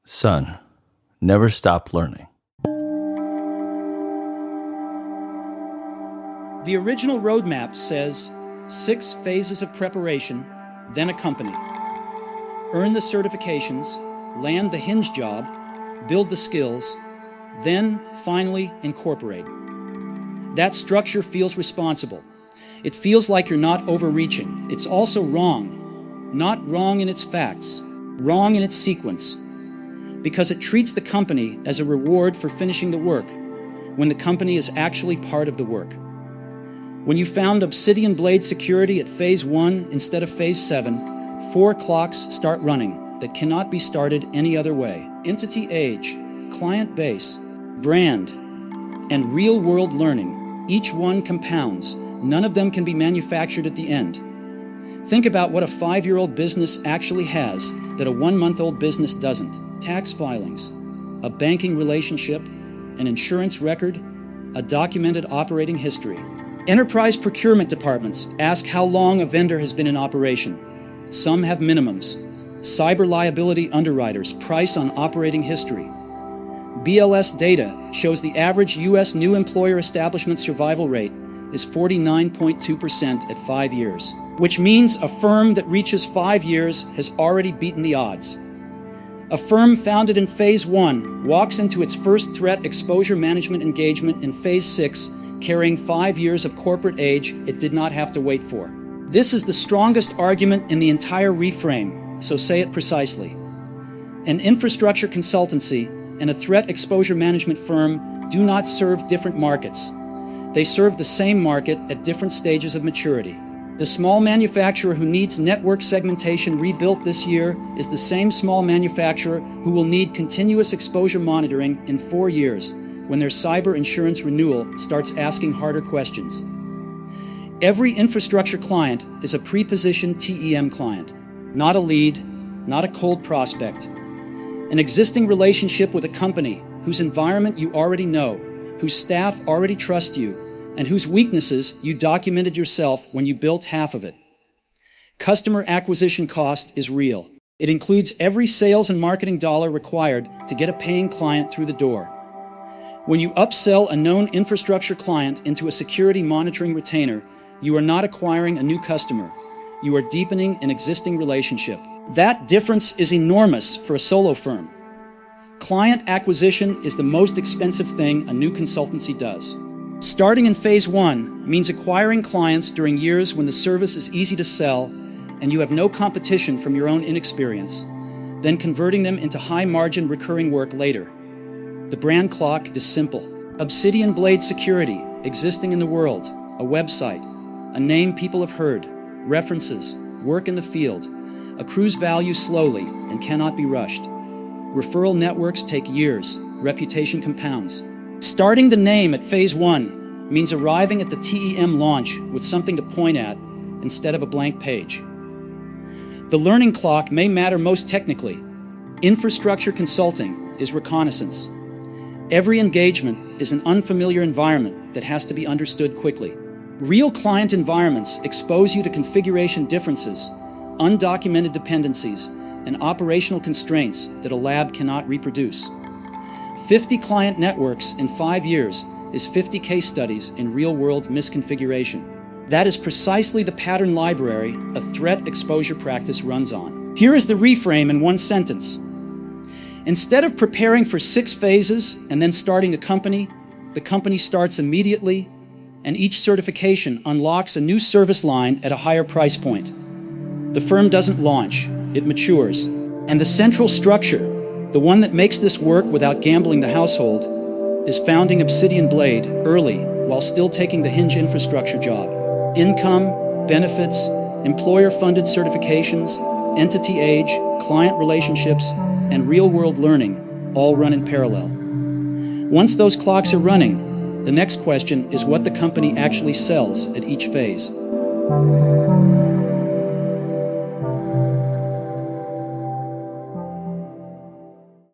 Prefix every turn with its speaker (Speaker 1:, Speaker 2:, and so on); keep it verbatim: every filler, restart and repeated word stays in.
Speaker 1: Son, never stop learning.
Speaker 2: The original roadmap says six phases of preparation, then a company. Earn the certifications, land the hinge job, build the skills, then finally incorporate. That structure feels responsible. It feels like you're not overreaching. It's also wrong. Not wrong in its facts, wrong in its sequence, because it treats the company as a reward for finishing the work when the company is actually part of the work. When you found Obsidian Blade Security at phase one instead of phase seven, four clocks start running that cannot be started any other way. Entity age, client base, brand, and real-world learning, each one compounds. None of them can be manufactured at the end. Think about what a five-year-old business actually has that a one-month-old business doesn't. Tax filings, a banking relationship, an insurance record, a documented operating history. Enterprise procurement departments ask how long a vendor has been in operation. Some have minimums. Cyber liability underwriters price on operating history. B L S data shows the average U S new employer establishment survival rate is forty-nine point two percent at five years, which means a firm that reaches five years has already beaten the odds. A firm founded in phase one walks into its first threat exposure management engagement in phase six, carrying five years of corporate age it did not have to wait for. This is the strongest argument in the entire reframe, so say it precisely. An infrastructure consultancy and a threat exposure management firm do not serve different markets. They serve the same market at different stages of maturity. The small manufacturer who needs network segmentation rebuilt this year is the same small manufacturer who will need continuous exposure monitoring in four years when their cyber insurance renewal starts asking harder questions. Every infrastructure client is a pre-positioned T E M client, not a lead, not a cold prospect. An existing relationship with a company whose environment you already know, whose staff already trust you, and whose weaknesses you documented yourself when you built half of it. Customer acquisition cost is real. It includes every sales and marketing dollar required to get a paying client through the door. When you upsell a known infrastructure client into a security monitoring retainer, you are not acquiring a new customer. You are deepening an existing relationship. That difference is enormous for a solo firm. Client acquisition is the most expensive thing a new consultancy does. Starting in phase one means acquiring clients during years when the service is easy to sell and you have no competition from your own inexperience, then converting them into high-margin recurring work later. The brand clock is simple. Obsidian Blade Security, existing in the world, a website, a name people have heard, references, work in the field, accrues value slowly and cannot be rushed. Referral networks take years, reputation compounds. Starting the name at phase one means arriving at the T E M launch with something to point at instead of a blank page. The learning clock may matter most technically. Infrastructure consulting is reconnaissance. Every engagement is an unfamiliar environment that has to be understood quickly. Real client environments expose you to configuration differences, undocumented dependencies, and operational constraints that a lab cannot reproduce. fifty client networks in five years is fifty case studies in real-world misconfiguration. That is precisely the pattern library a threat exposure practice runs on. Here is the reframe in one sentence. Instead of preparing for six phases and then starting a company, the company starts immediately, and each certification unlocks a new service line at a higher price point. The firm doesn't launch, it matures. And the central structure, the one that makes this work without gambling the household, is founding Obsidian Blade early while still taking the hinge infrastructure job. Income, benefits, employer-funded certifications, entity age, client relationships, and real-world learning all run in parallel. Once those clocks are running, the next question is what the company actually sells at each phase.